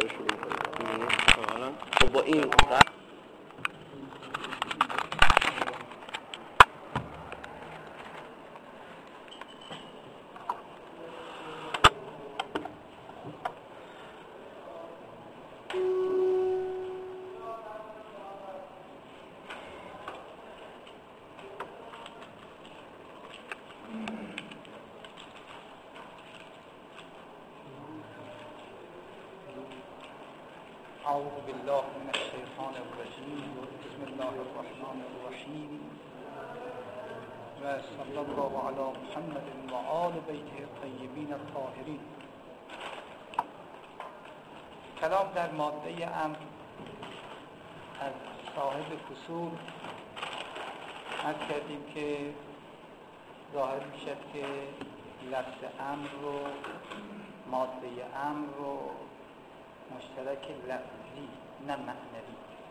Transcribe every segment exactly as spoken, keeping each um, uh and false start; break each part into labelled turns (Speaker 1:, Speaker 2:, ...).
Speaker 1: رو شروع کنیم. خب با این
Speaker 2: أعوذ بالله من الشيطان الرجيم بسم الله الرحمن الرحيم وصلى الله على محمد وآل بيته الطيبين الطاهرين. کلام در ماده امر از صاحب فصول عرض کردیم که ظاهر میشد که لفظ امر رو ماده امر رو مشترک لفظی نه معنوی،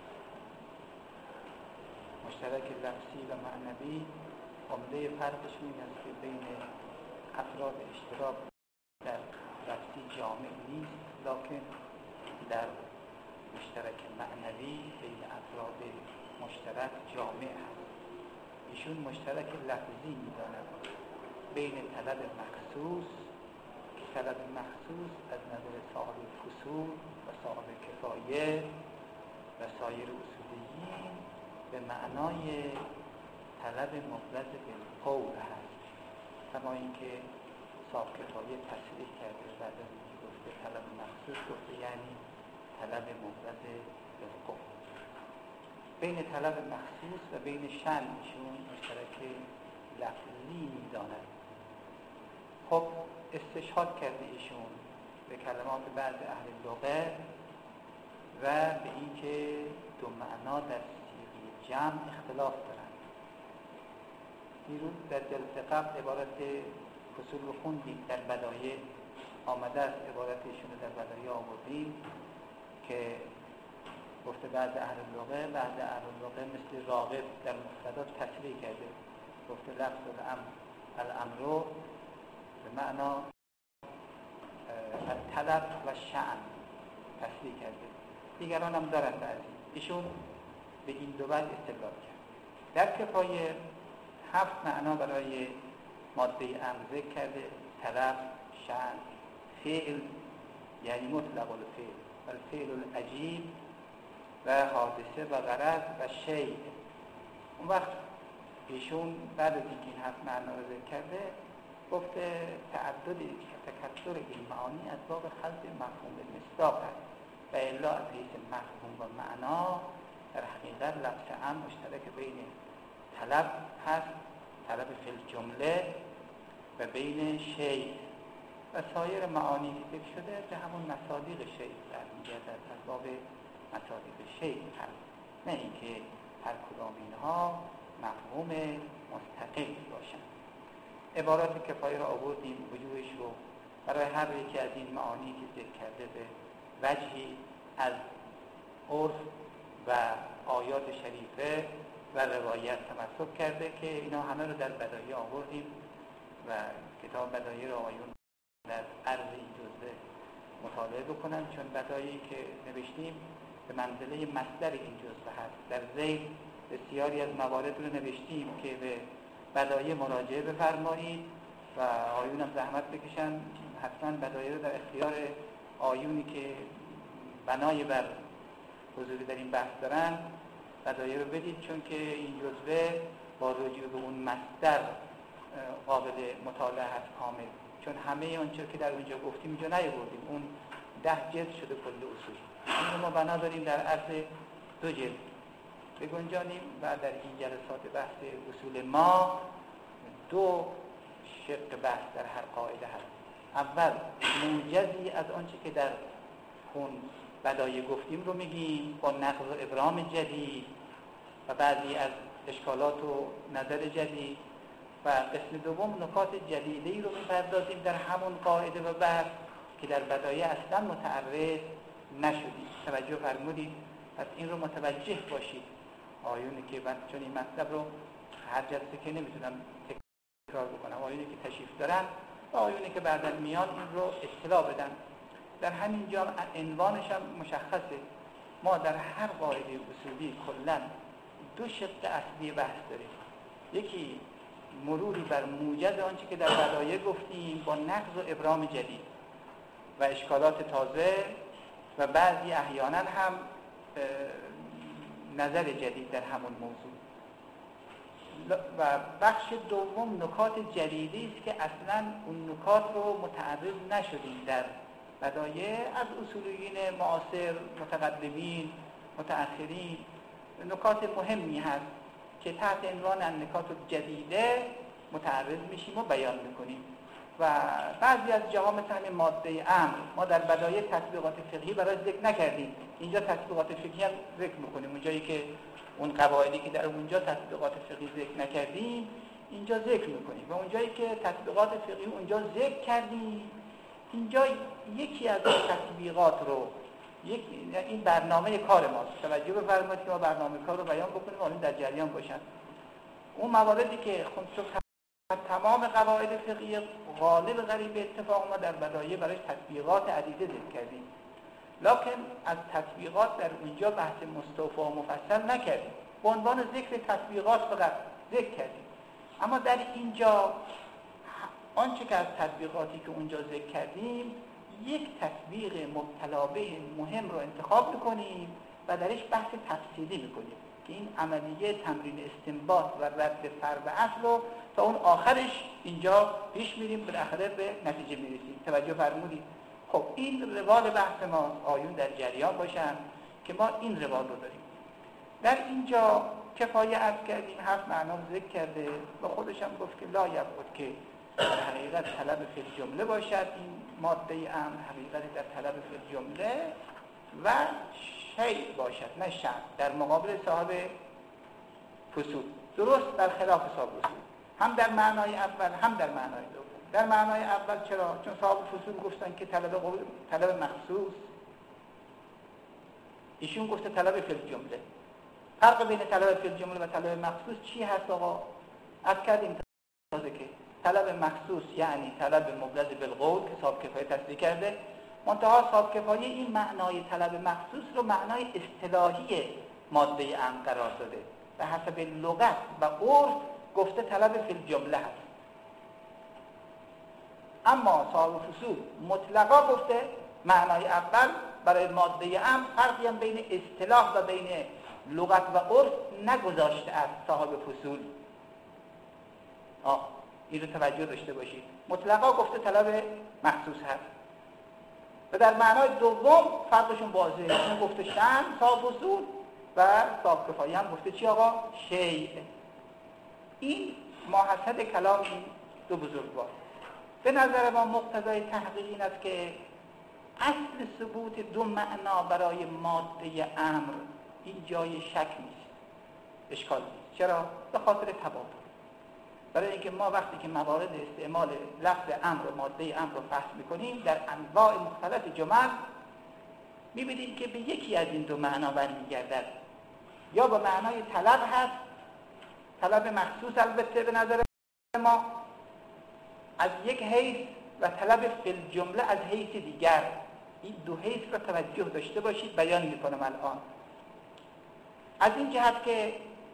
Speaker 2: مشترک لفظی و معنوی عمده فرقش این است که بین افراد اشتراک در لفظی جامع نیست، لکن در مشترک معنوی بین افراد مشترک جامع هست. ایشون مشترک لفظی می‌داند بین طلب مخصوص، طلب مخصوص از نظر صاحب فصول و صاحب کفایه و سایر اصولیین به معنای طلب مبرز بالقول هست، کما اینکه صاحب کفایه تصریح کرده بعد از اینکه گفته طلب مخصوص گفته یعنی طلب مبرز بالقول. بین طلب مخصوص و بین شأن ایشون مشترک لفظی می‌داند. خب استشهاد کرده ایشون به کلمات بعض اهل لغت و به اینکه دو معنا در صیغه جمع اختلاف دارند. دیروز در جلسه قبل عبارت فصول رو خوندیم، در بدایع آمده است، عبارت ایشون رو در بدایع آوردیم که گفته بعض اهل لغت بعض اهل لغت مثل راغب در مفردات تصریح کرده، گفته لفظ الامر الامر به معنا طلب و شأن تصریح کرده. دیگران هم دارند از این. ایشون به این دو بعد استدلال کرد. در کفایه هفت معنا برای ماده امر ذکر کرده: طلب، شأن، فعل یعنی مطلق الفعل و الفعل العجیب و حادثه و غرض و شیء. اون وقت ایشون بعد از اینکه این هفت معنا رو ذکر کرده گفته تعدد تکثر این معانی از باب خلط مفهوم مصداق است و الا از حیث مفهوم و معنا در حقیقت لفظ امر مشترک بین طلب هست، طلب فی الجمله، و بین شیء و سایر معانی که ذکر شده به همون مصادیق شیء برمیگردد، از باب مصادیق شیء هست، نه اینکه هر کدام اینها مفهوم مستقل باشند. عبارات کفایه را آوردیم، وجوهش رو برای هر یکی از این معانی که ذکر کرده به وجهی از عرف و آیات شریفه و روایت تمسک کرده که اینا همه رو در بدایع آوردیم و کتاب بدایع را آیون در عرض این جزء مطالعه بکنن، چون بدایعی که نوشتیم به منزله مصدر این جزء هست. در ذیل بسیاری از موارد رو نوشتیم که به بدایع مراجعه بفرمایید و آیون هم زحمت بکشن، حتما بدایع رو در اختیار آیونی که بنای بر حضوری در این بحث دارن بدایع رو بدید، چون که این جزوه با رجوع به اون مصدر قابل مطالعه هست کامل، چون همه اونچه که در اونجا گفتیم اینجا نیاوردیم، اون ده جلد شده کل اصول. این ما بنا داریم در عرض دو جلد بگنجانیم و در این جلسات بحث اصول ما دو شق بحث در هر قاعده هست. اول موجزی از آنچه که در اون بدایع گفتیم رو میگیم با نقض و ابرام جدید و بعضی از اشکالات و نظر جدید، و قسم دوم نکات جدیدی رو میپردازیم در همون قاعده و بحث که در بدایع اصلا متعرض نشدیم. توجه فرمودید؟ پس این رو متوجه باشید. آیونی که من چون این مطلب رو هر جلسه که نمیتونم تکرار بکنم، آیونی که تشریف دارن و آیونی که بعداً میان این رو اطلاع بدن. در همین جا عنوانش هم مشخصه. ما در هر قاعده اصولی کلا دو شق اصلی بحث داریم. یکی مروری بر موجز آنچه که در بدایع گفتیم با نقض و ابرام جدید و اشکالات تازه و بعضی احیانا هم نظر جدید در همون موضوع. و بخش دوم نکات جدیدی است که اصلا اون نکات رو متعرض نشدیم در بدایع از اصولیین معاصر، متقدمین، متأخرین. نکات مهمی هست که تحت عنوان نکات جدیده متعرض میشیم و بیان میکنیم. و بعضی از جاها مثل همین ماده امر ما در بدایع تطبیقات فقهی برای ذکر نکردیم، اینجا تطبیقات فقهی هم ذکر میکنیم. اونجایی که اون قواعدی که در اونجا تطبیقات فقهی ذکر نکردیم اینجا ذکر میکنیم، و اونجایی که تطبیقات فقهی اونجا ذکر کردیم اینجا یکی از تطبیقات رو یک این برنامه کار ماست. توجه بفرمایید که ما برنامه کار رو بیان بکنیم و اون در جریان باشن. اون مواردی که خود تمام قواعد فقهی غالب غریب اتفاق ما در بدایع برای تطبیقات عدیده ذکر کردیم، لکن از تطبیقات در اونجا بحث مستوفی و مفصل نکردیم، به عنوان ذکر تطبیقات فقط ذکر کردیم. اما در اینجا آنچه که از تطبیقاتی که اونجا ذکر کردیم یک تطبیق مبتلا به مهم رو انتخاب میکنیم و درش بحث تفصیلی میکنیم که این عملیه تمرین استنباط و رد فرع اصل رو تا اون آخرش اینجا پیش میریم، بالاخره به نتیجه میرسیم. توجه فرمودید؟ خب این روال بحث ما آیون در جریان باشن که ما این روال رو داریم. در اینجا کفایه عرض کردیم، هفت معنا ذکر کرده و خودش هم گفت که لا یبعد که در حقیقت طلب فی الجمله باشد. این ماده امر حقیقت در طلب فی الجمله و شیء باشد، نه شأن، در مقابل صاحب فصول. درست برخلاف صاحب فصول، هم در معنای اول هم در معنای دوم. در معنای اول چرا؟ چون صاحب فصول گفتن که طلب قول طلب مخصوص، ایشون گفته طلب فی الجمله. فرق بین طلب فی الجمله و طلب مخصوص چی هست آقا؟ از کردیم تازه که طلب مخصوص یعنی طلب مبلغ بالقول که صاحب کفایه تصدیق کرده، منتها صاحب کفایه این معنای طلب مخصوص رو معنای اصطلاحی ماده امر قرار داده، به حسب لغت و عرف گفته طلب فی الجمله هست. اما صاحب فصول مطلقا گفته معنای اول برای ماده امر، فرقی هم بین اصطلاح و بین لغت و عرف نگذاشته از صاحب فصول. آه این رو توجه داشته باشید. مطلقا گفته طلب مخصوص هست و در معنای دوم فرقشون واضحه. اون گفته شأن صاحب فصول و صاحب کفایه هم گفته چی آقا؟ شیء. این ماحصل کلام این دو بزرگوار. به نظر ما مقتضای تحقیق این است که اصل ثبوت دو معنا برای ماده امر این جای شک نیست، اشکال نیست. چرا؟ به خاطر تبادل. برای اینکه ما وقتی که موارد استعمال لفظ امر و ماده امر رو فحص میکنیم در انواع مختلف جمل میبینیم که به یکی از این دو معنا برمیگردد. یا به معنای طلب هست، طلب مخصوص البته به نظر ما از یک حیث، و طلب فی الجمله از حیث دیگر. این دو حیث را توجه داشته باشید، بیان میکنم الان. از این جهت که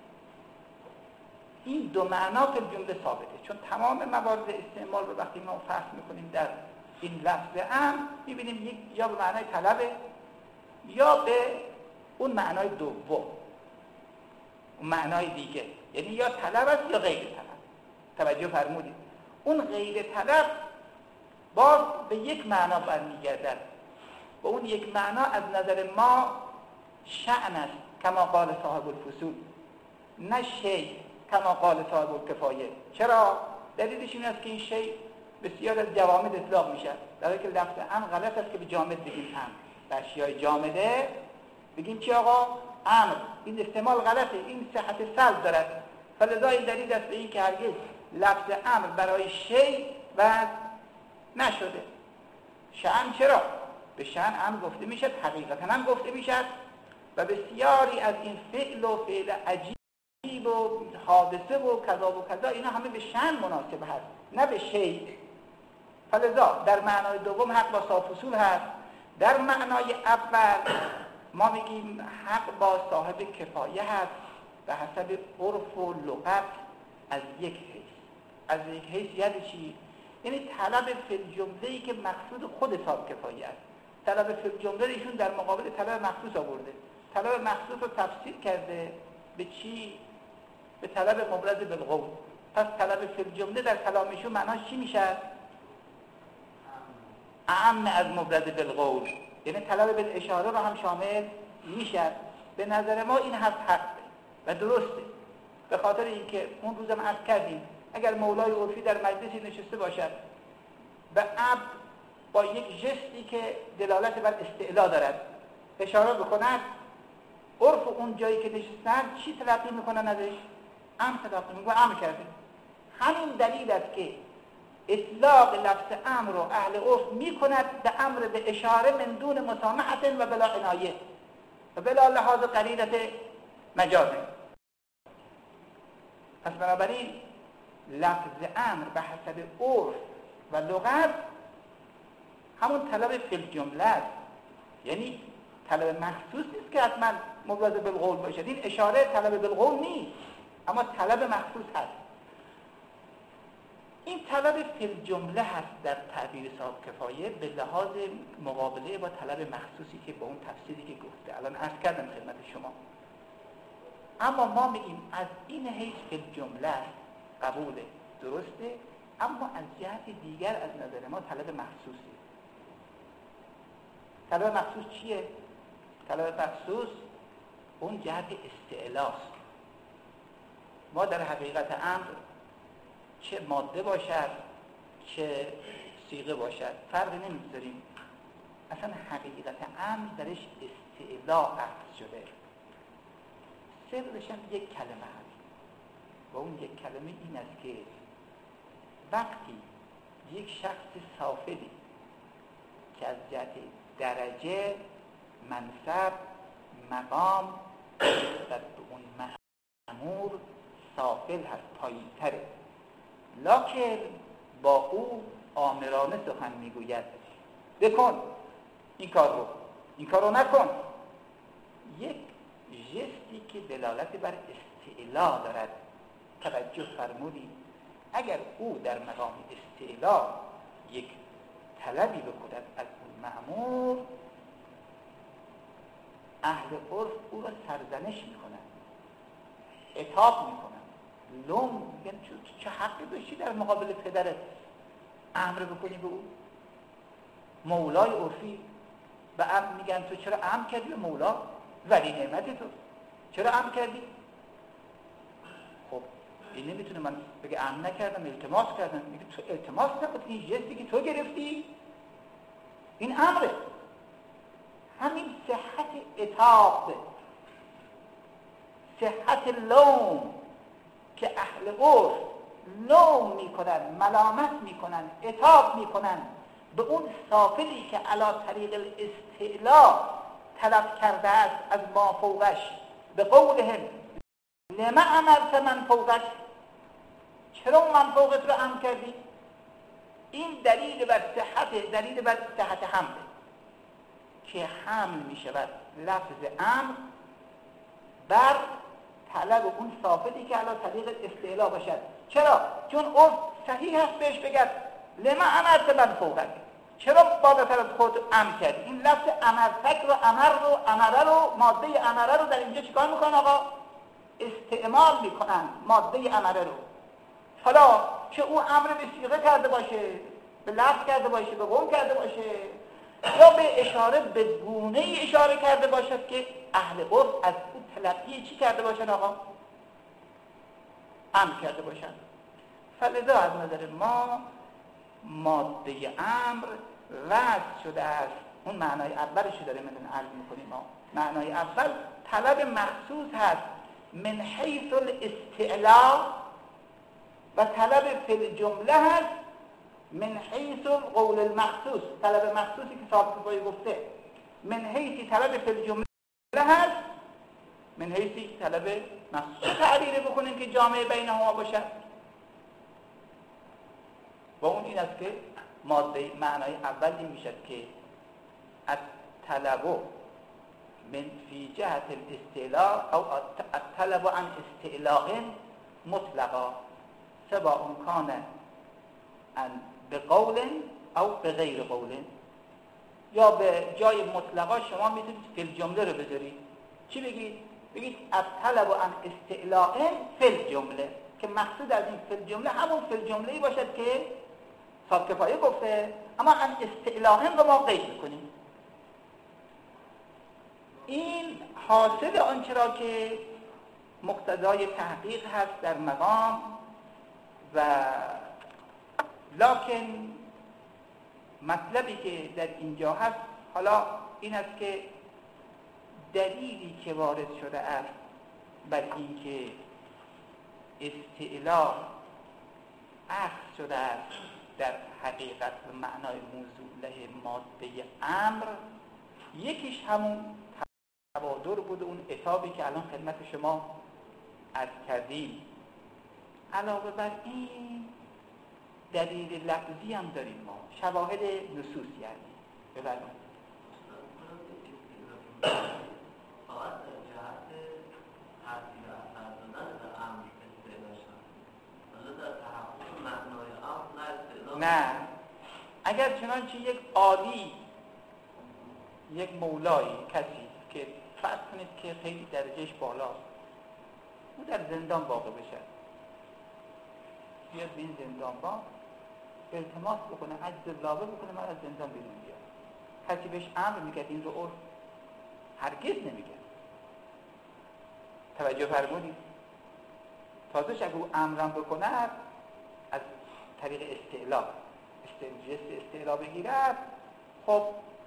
Speaker 2: این دو معنا فی الجمله ثابته، چون تمام موارد استعمال رو وقتی ما فحص میکنیم در این لفظ امر میبینیم یک یا به معنای طلبه یا به اون معنای دوم، اون معنای دیگه، یعنی یا طلب است یا غیر طلب. توجه فرمودید؟ اون غیر طلب باز به یک معنا برمیگردد و اون یک معنا از نظر ما شأن است کما قال صاحب الفصول، نه شیء کما قال صاحب الکفایه. چرا؟ دلیلش این است که این شیء بسیار از جوامد اطلاق میشه، در حالی که لفظ امر غلط است که به جامد بگیم امر. به اشیای جامده بگیم چی آقا؟ امر. این استعمال غلطه، این صحت سلب دارد. فلذا این دلیل است به این که هرگز لفظ امر برای شیء وضع نشده. شأن چرا؟ به شأن امر گفته میشد، حقیقتا هم گفته میشد و بسیاری از این فعل و فعل عجیب و حادثه و کذا و کذا اینا همه به شأن مناسب هست، نه به شیء. فلذا در معنای دوم حق با صاحب فصول هست در معنای اول ما میگیم حق با صاحب کفایه هست به حسب عرف و لغت از یک حیث. از یک حیث یعنی چی؟ یعنی طلب فی الجمله‌ای که مقصود خود صاحب کفایه است. طلب فی الجمله ایشون در مقابل طلب مخصوص آورده. طلب مخصوص رو تفسیر کرده به چی؟ به طلب مبرز بالقول. پس طلب فی الجمله در کلام ایشون معناش چی میشه؟ اعم از مبرز بالقول، یعنی طلب بالاشاره رو هم شامل میشه. به نظر ما این حرف حقه و درسته، به خاطر اینکه اون روزم عرض کردیم اگر مولای عرفی در مجلسی نشسته باشد به عبد با یک جستی که دلالت بر استعلا دارد اشاره بکند، عرف اون جایی که نشستن چی تلقی میکنن ازش؟ امر تلقی میکنن، امر کرده. همین دلیل است که اطلاق لفظ امر رو اهل عرف میکند به امر به اشاره من دون مسامحت و بلا عنایه و بلا لحاظ قرینت مجازه. پس بنابراین لفظ امر به حسب عرف و لغت همون طلب فی الجمله است، یعنی طلب مخصوص نیست که حتما مبرز بالقول باشد. این اشاره طلب بالقول نیست، اما طلب مخصوص هست. این طلب فی الجمله هست در تعبیر صاحب کفایه به لحاظ مقابله با طلب مخصوصی که با اون تفسیری که گفته الان عرض کردم خدمت شما. اما ما میگیم از این حیث فی الجمله قبوله، درسته، اما از جهت دیگر از نظر ما طلب مخصوصی. طلب مخصوص چیه؟ طلب مخصوص اون جهت استعلاست. ما در حقیقت امر چه ماده باشد چه صیغه باشد فرقی نمیذاریم، اصلا حقیقت امر درش استعلا عکس شده. سرش هم یک کلمه هست و اون یک کلمه این است که وقتی یک شخص صافلی که از جهت درجه، منصب، مقام نسبت به اون مأمور صافل هست، پایین تره، لکن با او آمرانه سخن میگوید بکن این کار رو، این کار رو نکن. یک جستی که دلالت بر استعلا دارد. توجه فرمودید اگر او در مقام استعلا یک طلبی بکند از اون مأمور، اهل عرف او را سرزنش میکنند، عتاب میکنند، لوم میگن چه حقی داشتی در مقابل پدرت امر بکنی به او؟ مولای عرفی به امر میگن تو چرا امر کردی به مولا ولی نعمت تو، چرا امر کردی؟ خب این نمیتونه من بگه امر نکردم التماس کردم. میگه تو التماس نکردی، این جستی که تو گرفتی این امره. همین صحت عتاب، صحت لوم که اهل عرف لوم میکنن، ملامت میکنن، عتاب میکنن به اون صافلی که علا طریق الاستعلا طلب کرده است از ما فوقش، به قولهم لما امرت من فوقش، چرا من فوقت رو امر کردی؟ این دلیل بر صحت، دلیل بر صحت حمله که حمل می شود لفظ امر بر طلب اون صافلی که علا طریق استعلا باشد. چرا؟ چون عرف صحیح هست بهش بگد لما امرت من فوقک، چرا بالاتر از خود امر کردی؟ این لفظ امرتک رو، امر رو، امره رو، ماده امره رو در اینجا چیکار میکنن آقا؟ استعمال میکنن ماده امره رو. حالا چه او امر به صیغه کرده باشه، به لفظ کرده باشه، به قول کرده باشه، یا به اشاره به گونه اشاره کرده باشد که اهل عرف از او تلقی چی کرده باشن آقا؟ امر کرده باشن. فلذا از نظر ما ماده امر وضع شده است. اون معنای اولش رو داریم مثلا عرض میکنیم ما. معنای اول طلب مخصوص هست من حیث الاستعلا و طلب فی الجمله هست من حیث القول المخصوص. طلب مخصوصی که صاحب کفایه گفته من حیث طلب فی الجمله هست من حیث طلب مخصوص. چه تعبیری بکنیم که جامعه بینهما باشد؟ و اون این است که ماده معنای اول این میشد که الطلب من فی جهت الاستعلاء او الطلب عن استعلاء مطلقا سواء کان ان بقول او بغیر قول. یا به جای مطلقا شما میتونید فی الجمله رو بذارید. چی بگید؟ بگید الطلب عن استعلاء فی الجمله، که مقصود از این فی الجمله همون فی الجمله ای باشد که صاحب کفایه گفته، اما عن استعلاء رو ما قید میکنیم. این حاصل آنچه را که مقتضای تحقیق هست در مقام، و لکن مطلبی که در اینجا هست حالا این است که دلیلی که وارد شده است بر اینکه استعلاء اخذ شده است در حقیقت و معنای موضوع ماده امر، یکیش همون تبادر بود، اون عتابی که الان خدمت شما عرض کردیم. علاوه بر این دلیل لفظی هم داریم ما، شواهد نصوص یعنی ببرمید.
Speaker 3: فقط جهت تاثیر اثر دادن به امر استعلا شد، ولی در تحقق معنای امر نه استعلا.
Speaker 2: نه، اگر چنانچه یک عالی، یک مولایی، کسی که فرض کنید که خیلی درجهش بالاست، او در زندان واقع بشه، بیاد به این زندان با التماس بکنه، عجز لابه بکنه من از زندان بیرون بیاد، کسی بهش امر میکرد این رو عرف هرگز نمیگه. توجه فرمودید؟ تازه اگه او امرم بکنه از طریق استعلا جست استعلا بگیرد، خب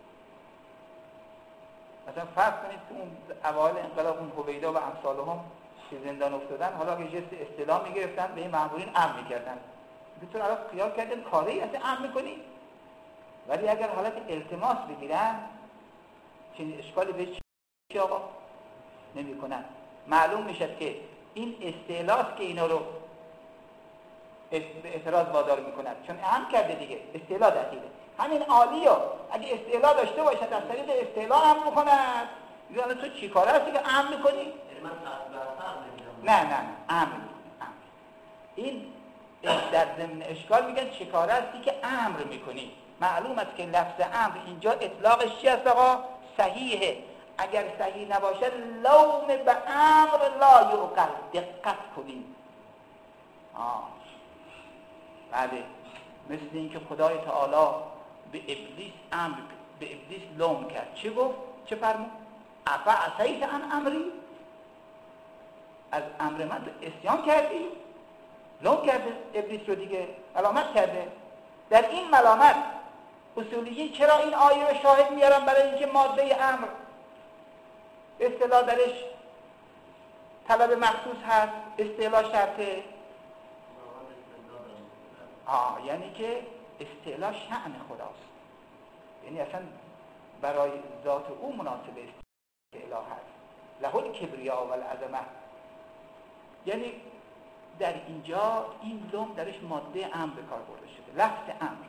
Speaker 2: مثلا فرض کنید که اون اوایل انقلاب اون هویدا و امثالهم که زندان افتادن، حالا که جست استعلا میگرفتن به این مأمورین امر میکردن، بتون الان خیال کردن کاری از امر میکنی، ولی اگر حالت التماس بگیرن چنین اشکالی بهش چی آقا نمی کنن. معلوم میشد که این استعلاست که اینا رو به اعتراض وادار میکند، چون اهم کرده دیگه، استعلا دخیله. همین عالی ها اگه استعلا داشته باشد از طریق استعلا امر میکند، میگن تو چی کاره هستی که امر میکنی؟ نه نه نه امر امر این در ضمن اشکال میگن چی کاره هستی که امر میکنی. معلوم است که لفظ امر اینجا اطلاقش چی است آقا؟ صحیحه. اگر صحیح نباشد لوم به امر لا یعقل. دقت کنید. آه بله، مثل اینکه خدای تعالی به ابلیس امر به ابلیس لوم کرد. چی گفت؟ چه فرمود؟ افعصیت عن امری؟ از امر من عصیان کردی؟ لوم کرده ابلیس رو دیگه، ملامت کرده. در این ملامت اصولیین چرا این آیه رو شاهد میارن؟ برای اینکه ماده امر اصطلاح درش طلب مخصوص هست، اصطلاح شرطه. آه یعنی که اصطلاح شأن خداست، یعنی اصلا برای ذات او مناسب اصطلاح هست. له الکبریا و العظمه. یعنی در اینجا این لوم درش ماده امر به کار برده شده، لفظ امر.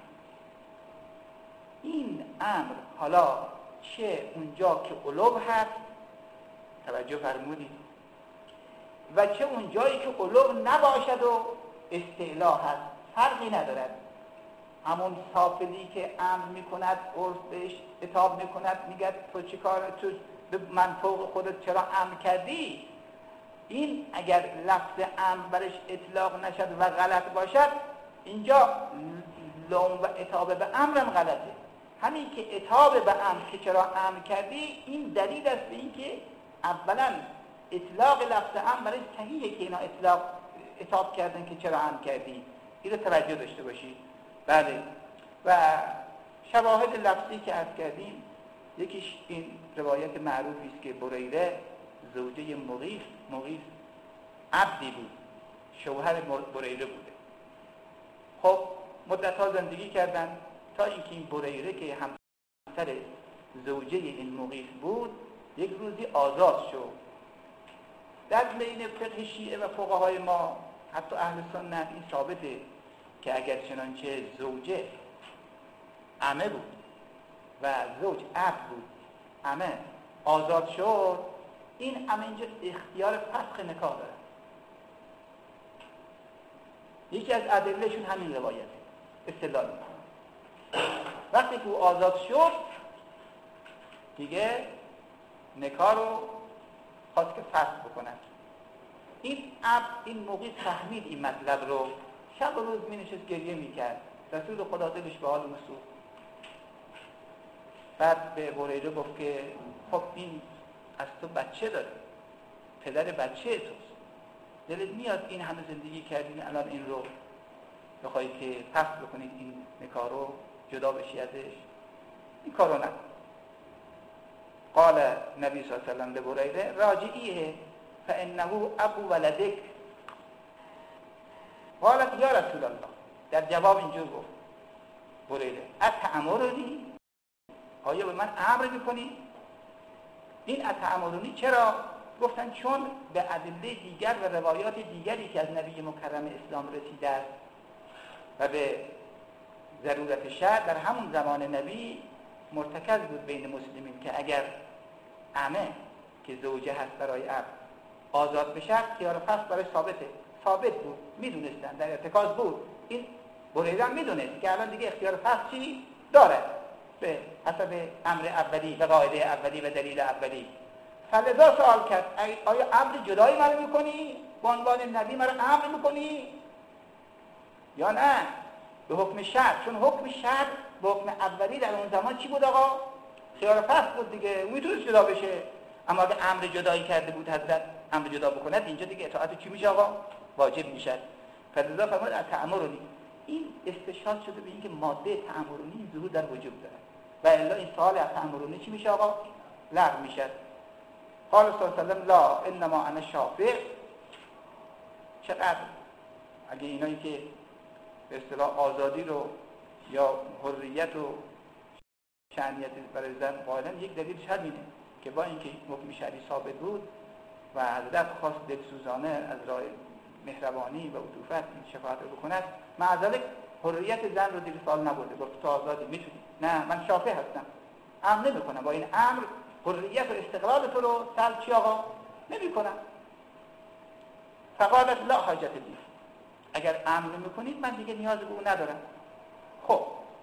Speaker 2: این امر حالا چه اونجا که قلوب هست، توجه فرمودید، و چه اونجایی که قلوب نباشد و استعلا هست، فرقی ندارد. همون سافلی که امر میکند، عرف بهش عتاب میکند، میگه تو چی کار، تو به منطق خودت چرا امر کردی؟ این اگر لفظ امر برش اطلاق نشد و غلط باشد، اینجا لوم و عتاب به امرم غلطه. همین که عتاب به امر که چرا امر کردی، این دلیل است به این که اولا اطلاق لفظ امر برای صحیحه که اینا اطلاق عتاب کردن که چرا امر کردی. این رو توجه داشته باشید. بله، و شواهد لفظی که عرض کردیم، یکیش این روایت معروفی است که بریره زوجه مغیث مغیث عبدی بود، شوهر بریره بوده. خب مدت‌ها زندگی کردن تا اینکه این بریره که همسر زوجه این مغیث بود یک روزی آزاد شد. در بین فقه شیعه و فقهای ما، حتی اهل سنت، این ثابته که اگر چنانچه زوجه عمه بود و زوج عبد بود، همه آزاد شد، این همه اینجا اختیار فسخ نکاح داره. یکی از ادلهشون همین روایته استدلال میکنه. وقتی که او آزاد شد دیگه نکاح رو خواست که فسخ بکنن. این عبد این موقع فهمید این مطلب رو، شب و روز می نشست گریه می کرد. رسول خدا دلش به حال او سوخت. بعد به بریده گفت که خب این از تو بچه داره، پدر بچه توست، دلت میاد این همه زندگی کردین الان این رو بخوایی که فسخ بکنید این نکاح رو، جدا بشی ازش؟ این کار رو نکن. قال نبی صلی الله علیه و سلم به بریده راجعیه فانه ابو ولدک. قالت یا رسول الله، در جواب اینجور گفت بریده اتأمرنی، آیا به من امر میکنی؟ این اتأمرنی چرا؟ گفتن چون به ادله دیگر و روایات دیگری که از نبی مکرم اسلام رسیده است و به ضرورت شرع در همون زمان نبی مرتکز بود بین مسلمین که اگر عمه که زوجه هست برای عبد آزاد بشه خیار فسخ برای ثابته، ثابت بود، میدونستن، در ارتکاز بود. این بریده هم میدونست که الان دیگه اختیار فسخ چی داره به حسب امر اولی و قاعده اولی و دلیل اولی. فلذا سوال کرد آیا امر جدایی مرا میکنی؟ به عنوان نبی مرا امر میکنی؟ یا نه به حکم شرع؟ چون حکم شرع به حکم اولی در اون زمان چی بود آقا؟ خیار فسخ بود دیگه، میتونست جدا بشه. اما اگه امر جدایی کرده بود حضرت امر جدا بکند اینجا دیگه اطاعت چی میشه آقا؟ واجب میشه. فلذا فرمود اتأمرنی. این استشهاد شده به اینکه ماده تأمرنی ظهور در وجوب داره و الا این سوال اتأمرنی چی میشه آقا؟ لغو میشه. قال صلی الله علیه و سلم لا انما انا شافع. چقدر اگه اینایی که به اصطلاح آزادی رو یا حریت و شأنیت برای زن قائلن، یک دلیلش همینه که با اینکه حکم شرعی ثابت بود و حضرت خواست دلسوزانه از راه مهربانی و عطوفت این شفاعت رو بکند، مع ذلک حریت زن رو دیگه سوال نبرده، گفت تو آزادی میتونی. نه من شافع هستم، امر نمیکنم با این امر حریت و استقلال تو رو سلب چی آقا نمیکنم. فقالت لا حاجت لی، اگر امر میکنید من دیگه نیاز به اون ندارم. خب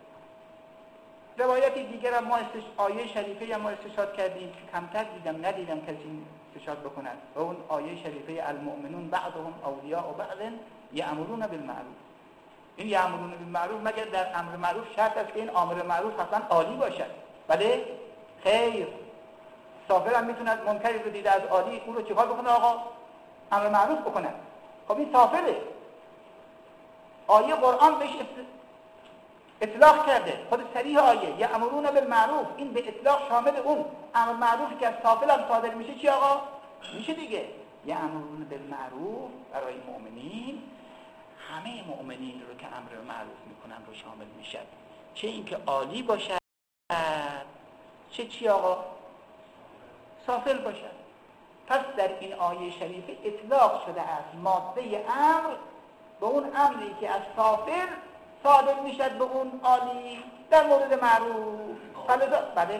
Speaker 2: روایتی دیگر هم ما استش... آیه شریفه هم ما استشهاد کردیم که کمتر دیدم ندیدم کسی استشهاد بکند و اون آیه شریفه المؤمنون بعضهم اولیاء و بعض یأمرون بالمعروف. این یأمرون بالمعروف مگر در امر معروف شرط است که این امر معروف حتما عالی باشد؟ بله خیر، سافر هم میتوند منکری رو دیده از عالی اون رو چیکار بکنه آقا؟ امر معروف بکنه. خب این سافره، آیه قرآن بهش اطلاق کرده، خود صریح آیه یأمرون بالمعروف، این به اطلاق شامل اون امر معروفی که از سافل هم صادر میشه چی آقا؟ میشه دیگه یأمرون بالمعروف برای مؤمنین، همه مؤمنین رو که امر معروف میکنن رو شامل میشه، چه اینکه عالی باشد چه چی آقا؟ سافل باشد. پس در این آیه شریفه اطلاق شده است ماده امر به اون امری که از سافل صادر میشد به اون عالی در مورد معروف. فلذا بله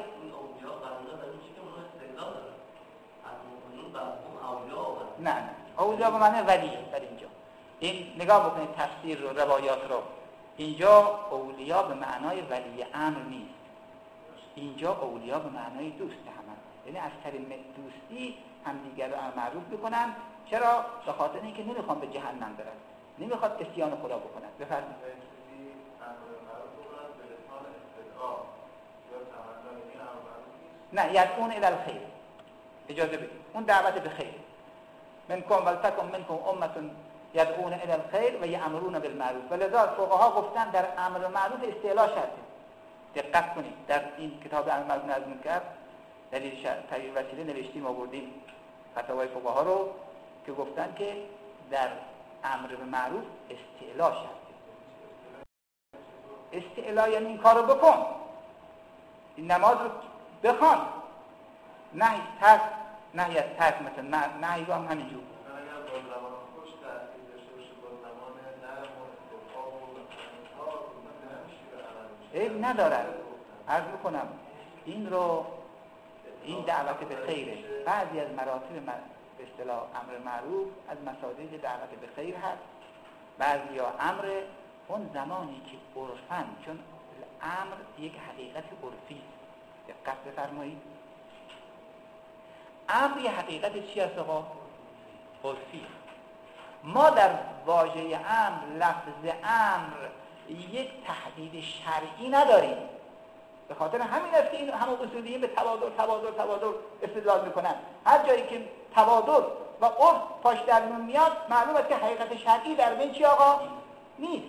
Speaker 2: نه نه اولیاء به معنی ولی در اینجا این نگاه بکنید تفسیر رو روایات رو، اینجا اولیاء به معنای ولی امر نیست، اینجا اولیاء به معنای دوست هم، یعنی از طریق دوستی هم دیگر رو معروف بکنن. چرا؟ به خاطر اینکه نمیخوان به جهنم برن، نمیخواد اسیان خدا بکنن. بفرمایید. نه یدعون الی الخیر، اجازه بدید اون دعوت به خیر. منکم ولتکن منکم امه یدعون الی الخیر و یأمرون بالمعروف. ولذا فقها گفتن در امر معروف استعلا شرطه. دقت کنید در این کتاب امر معروف نهی عن المنکر دلیل تغییر وسیله نوشتیم آوردیم فتاوای فقها رو که گفتن که در امر به معروف استعلا شرطه. استعلا یعنی این کارو بکن، این نماز رو بخوان، نهی ترک، نهی از ترک، مثلا نهی رو هم همینجور. عیب ندارد. عرض میکنم این رو این دعوت به خیره. بعضی از مراتب به اصطلاح امر معروف از مصادیق دعوت به خیر هست، بعضی ها امر اون زمانی که عرفن، چون امر یک حقیقت عرفی است، دقت بفرمایید. امر یه حقیقت چی است آقا؟ عرفی. ما در واژه امر، لفظ امر یک تحدید شرعی نداریم. به خاطر همین است که این همون اصولیین به تبادل تبادل تبادل استدلال میکنن. هر جایی که تبادل و عرف پاش در میون میاد، معلوم است که حقیقت شرعی در بین چی آقا؟ نیست.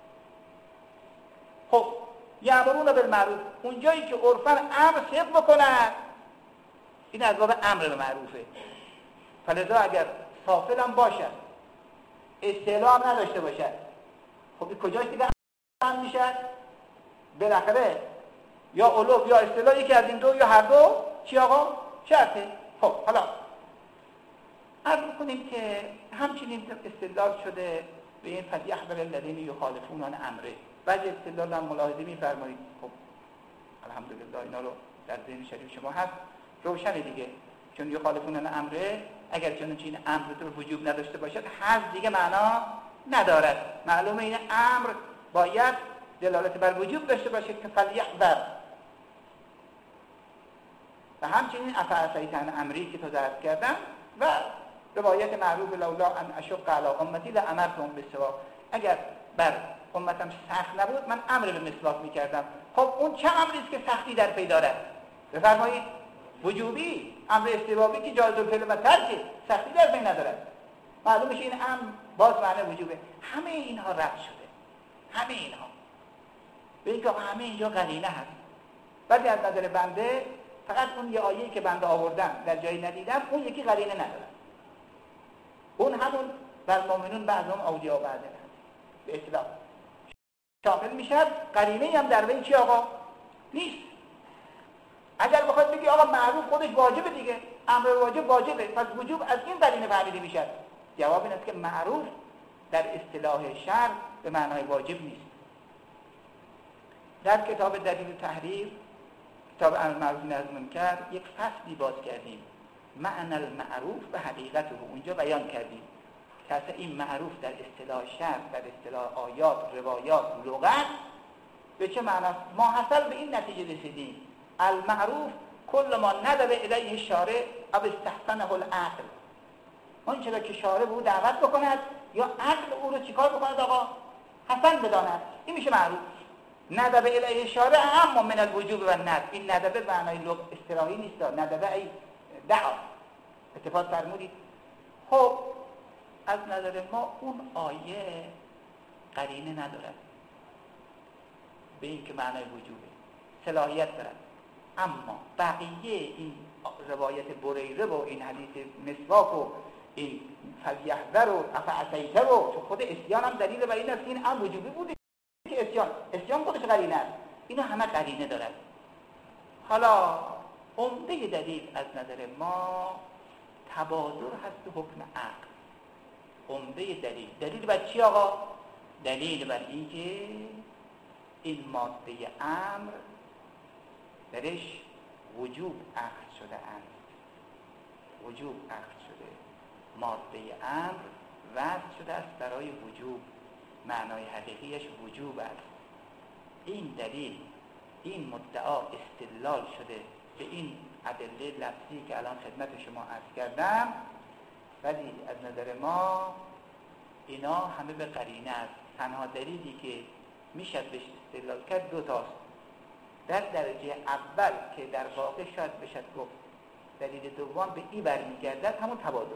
Speaker 2: خب یأمرون بالمعروف، اون جایی که عرفاً امر صدق بکنن، این از باب امر به معروفه. فلذا اگر سافل هم باشد، استعلا هم نداشته باشد، خب این کجاش دیگه امر میشد؟ بالاخره یا علو یا استعلا، یکی از این دو یا هر دو چی آقا؟ شرطه. خب حالا عرض کنیم که همچنین استدلال شده به این فلیحذر الذین یخالفون عن امره. بعضی استدلال هم ملاحظه می‌فرمایید. خب الحمدلله اینا رو در ذهن شریف شما هست، روشنه دیگه. چون یخالفون عن امره، اگر چنانچه این امر رو وجوب نداشته باشد، حذف دیگه معنا ندارد. معلومه این امر باید دلالت بر وجوب داشته باشد که فلیحذر. و همچنین افعصیت عن امری که تو درس کردم و روایت معروف لولا ان اشق علی امتی لامرتهم بالسواک، اگر بر امتم سخت نبود من امر به مسواک میکردم. خب اون چه امری است که سختی در پی دارد؟ بفرمایید. وجوبی، امر استحبابی که جایز الفعل و ترک، سختی در پی ندارد. معلومه این امر باز معنی وجوبه. همه اینها رد شده، همه اینها به اینکه همه اینجا قرینه هست. بعضی از نظر بنده فقط اون یه آیه‌ای که بنده آوردم در جایی ندیدم، اون یکی قرینه نداره. اون همون بر مؤمنون بعضهم اولیاء بعض به اطلاق شامل میشد. قرینه‌ای هم در بین چی آقا؟ نیست. اگر بخواد بگی آقا معروف خودش واجبه دیگه، امر واجب واجبه، پس وجوب از این قرینه فهمیده میشد. جواب این است که معروف در اصطلاح شرع به معنای واجب نیست. در کتاب دلیل تحریر، کتاب امر معروف نهی از منکر، یک فصلی باز کردیم، معنی المعروف و حقیقته. اونجا بیان کردیم که اصلا این معروف در اصطلاح شرع، در اصطلاح آیات، روایات، لغت به چه معنی؟ ما حاصل به این نتیجه رسیدیم المعروف کل ما ندب الیه شارع او استحسنه العقل. اون چرا که شارع به او دعوت بکند یا عقل او رو چیکار بکند آقا؟ حسن بداند، این میشه معروف. ندب الیه شارع اما من الوجوب و الندب. این ندب به معنای لغت اصطلاحی نیست، ندب ای دعا. اتفاق فرمودید. خب از نظر ما اون آیه قرینه ندارد به این که معنای وجوبه، صلاحیت دارد. اما بقیه این روایت بریره و این حدیث مسواک و این فلیحذر و افعصیته و چون خود اسیان هم دلیل بر این است این هم وجوبی بوده که اسیان اسیان خودش قرینه است. اینا همه قرینه دارد. حالا عمده دلیل از نظر ما تبادر هست به حکم عقل. عمده دلیل دلیل بر چی آقا؟ دلیل بر این که این ماده امر درش وجوب اخذ شده است. وجوب اخذ شده، ماده امر وضع شده است برای وجوب، معنای حقیقیش وجوب است. این دلیل، این مدعا استدلال شده به این ادله لفظی که الان خدمت شما عرض کردم، ولی از نظر ما اینا همه به قرینه است. تنها دلیلی که میشد بهش استدلال کرد دو تاست. در درجه اول که در واقع شاید بشد گفت دلیل دوم به این برمیگردد، همون تبادل.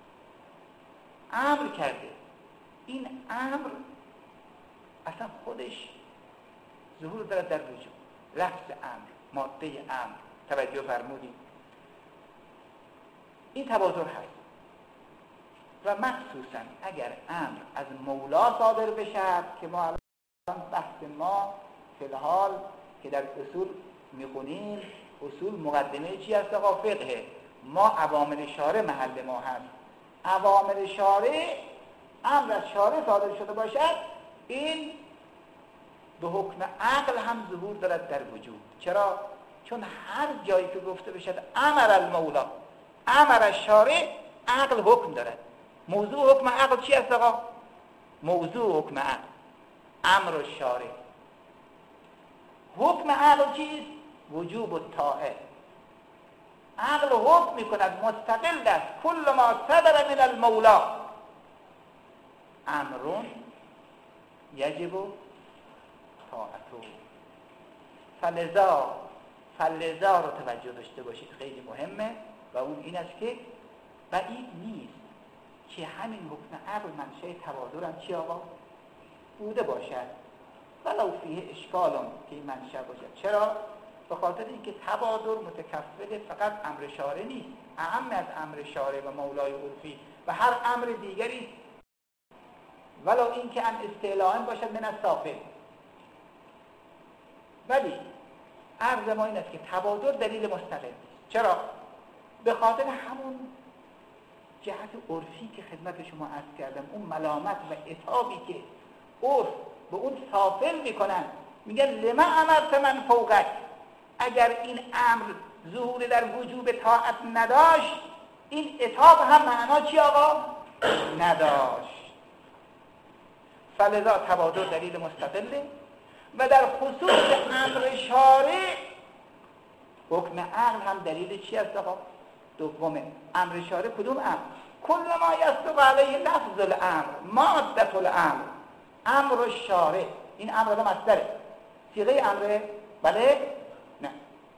Speaker 2: امر کرده، این امر اصلا خودش ظهور دارد در وجود. لفظ امر، ماده امر، توجه فرمودید، این تبادل هست. و مخصوصا اگر امر از مولا صادر بشد که ما الان بحث ما فی الحال که در اصول میخونیم، اصول مقدمه چی هست آقا؟ فقه. ما اوامر شارع محل ما هست. اوامر شارع، امر از شارع صادر شده باشد، این به حکم عقل هم ظهور دارد در وجود. چرا؟ چون هر جایی که گفته بشد امر المولا امر الشارع، عقل حکم دارد. موضوع حکم عقل چی است آقا؟ موضوع حکم عقل امر الشارع. حکم عقل چیست؟ وجوب الطاعه. عقل حکم میکند مستقل است. کل ما صدر من المولا امرون یجب طاعته. فلذا فلذا رو توجه داشته باشید، خیلی مهمه و اون این است که بعید نیست که همین حکم عقل منشأ تبادر هم چی آقا؟ بوده باشد، ولو فیه اشکالون که این منشأ باشد. چرا؟ به خاطر اینکه تبادر متکفل فقط امر شارع نیست، اهم از امر شارع و مولای عرفی و هر امر دیگری، ولو اینکه ان استعلاء باشد من السافل. ولی عرض ما این است که تبادر دلیل مستقل نیست. چرا؟ به خاطر همون جهت عرفی که خدمت شما عرض کردم، اون ملامت و عتابی که عرف به اون سافل میکنن، میگن لما امرت من فوقک. اگر این امر ظهور در وجوب طاعت نداشت، این عتاب هم معنا چی آقا؟ نداشت. فلذا تبادر دلیل مستقله و در خصوص امر شارع حکم عقل هم دلیل چی است آقا؟ دومه. امر شارع کدوم امر؟ کل ما یصدق علیه لفظ الامر مادة الامر امر الشارع. این امر ده مصدره، صیغه امره؟ بله؟ نه.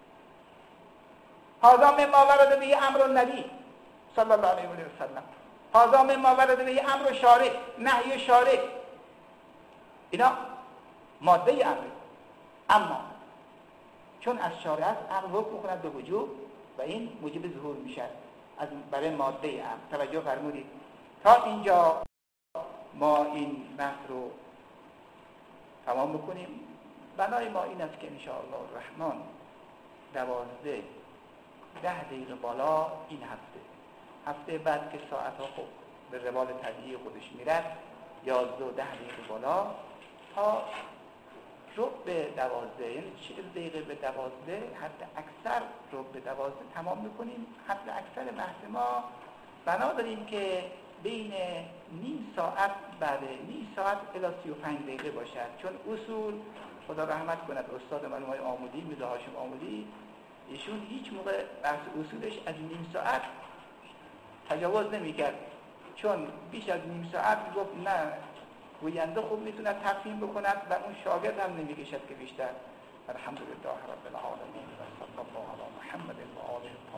Speaker 2: هذا مما ورد به امر النبی صلی الله علیه و سلم، هذا مما ورد به امر شارع، نهی شارع، اینا ماده امر. اما چون از شارع است، عقل حکم می‌کند به وجوب و این موجب ظهور میشه از برای ماده امر. توجه فرمودید. تا اینجا ما این بحث رو تمام بکنیم. بنای ما این است که ان شاء الله الرحمن دوازده ده دقیقه بالا این هفته هفته بعد که ساعت ها خب به روال طبیعی خودش میرد، یازده و ده دقیقه بالا تا ربع دوازده، یعنی چهل دقیقه به دوازده، حد اکثر ربع دوازده تمام میکنیم. حد اکثر بحث ما بنا داریم که بین نیم ساعت بعد نیم ساعت الی سی و پنج دقیقه باشد، چون اصول خدا رحمت کند استاد مرحوم آقای آمودی، میرزا هاشم آمودی، ایشون هیچ موقع بحث اصولش از نیم ساعت تجاوز نمیکرد، چون بیش از نیم ساعت میگفت نه گوینده خوب میتونه تفهیم بکند و اون شاگرد هم نمیکشد که بیشتر. الحمدلله رب العالمین و صلی الله علی محمد و آله